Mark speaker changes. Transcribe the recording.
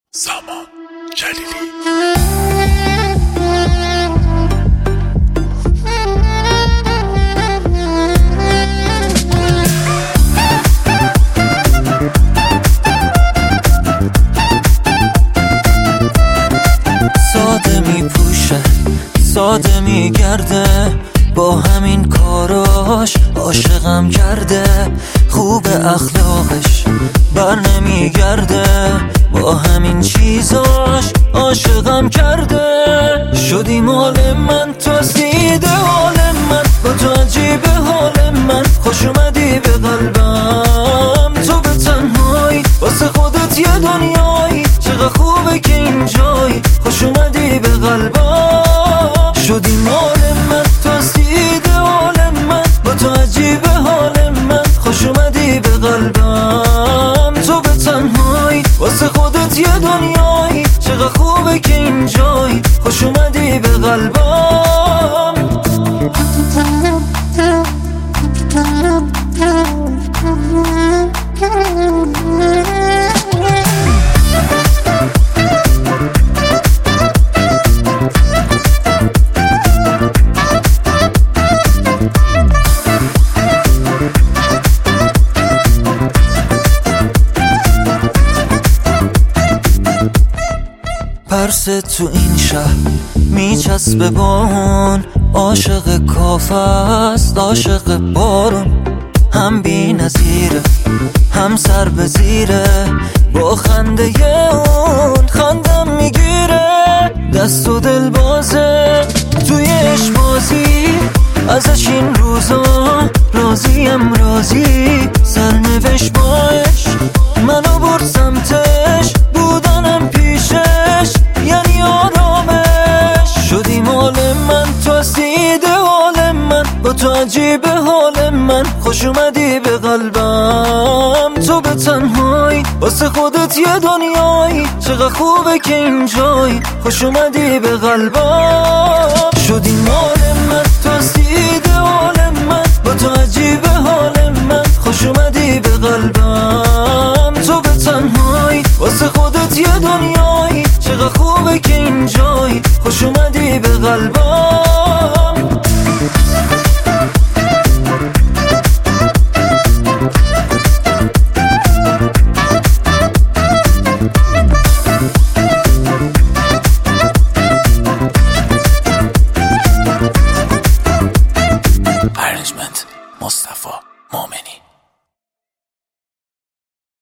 Speaker 1: سامان جلیلی.
Speaker 2: ساده می پوشه ساده می گرده، با همین کاراش عاشقم کرده. خوب اخلاقش بر نمی گرده، با همین چیزاش عاشقم کرده. شدی مال من، تو سیده حال من، با تو عجیب حال من. خوش اومدی به قلبم، تو به تنهایی واسه خودت یه دنیایی. چقدر خوبه که اینجایی، خوش اومدی به قلبم. شدی مال من، تو سیده حال من، با تو عجیب حال من. خوش اومدی به قلبم، تو به تنهایی واسه خودت یه دنیایی. چقدر خوبه که اینجایی، خوش اومدی به قلبم. پرسه تو این شهر میچسبه با اون، عاشق کافه است عاشق بارون. هم بی نظیره هم سر به زیره، با خنده اون خندم میگیره. دست و دل بازه توی عشق بازی، ازش این روزا راضیم راضی. سرنوشت با عشق منو برد سمتش، بودنم پیشش یعنی آرامش. شدی مال من، تو سیده حال من، با تو عجیب حال من. خوش اومدی به قلبم، تو به تنهایی واسه خودت یه دنیایی. چقدر خوبه که اینجایی، خوش اومدی به قلبم. شدی مال من، تو سیده حال من، با تو عجیب حال من. خوش اومدی به قلبم.